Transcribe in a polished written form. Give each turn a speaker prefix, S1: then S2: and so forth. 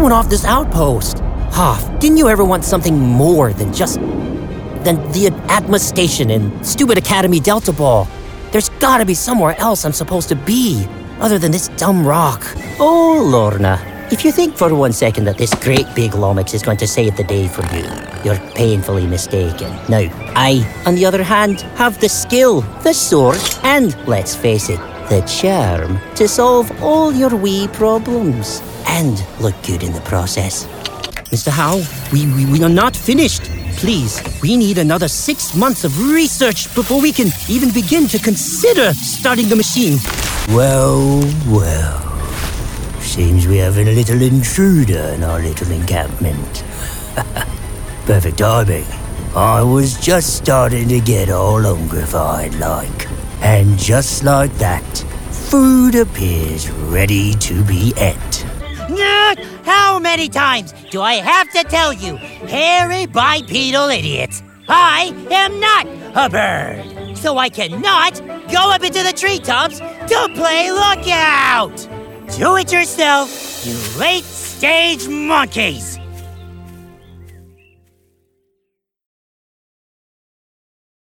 S1: showing off this outpost. Didn't you ever want something more than the Atmos station and stupid Academy Delta Ball? There's gotta be somewhere else I'm supposed to be, other than this dumb rock. Oh, Lorna, if you think for 1 second that this great big Lomix is going to save the day for you, you're painfully mistaken. Now, I, on the other hand, have the skill, the sword, and, let's face it, the charm to solve all your wee problems. And look good in the process. Mr. Howe, we are not finished. Please, we need another 6 months of research before we can even begin to consider starting the machine. Well. Seems we have a little intruder in our little encampment. Perfect timing. I was just starting to get all hungrified like. And just like that, food appears ready to be ate.
S2: How many times do I have to tell you, hairy bipedal idiots? I am not a bird, so I cannot go up into the treetops to play lookout. Do it yourself, you late-stage monkeys.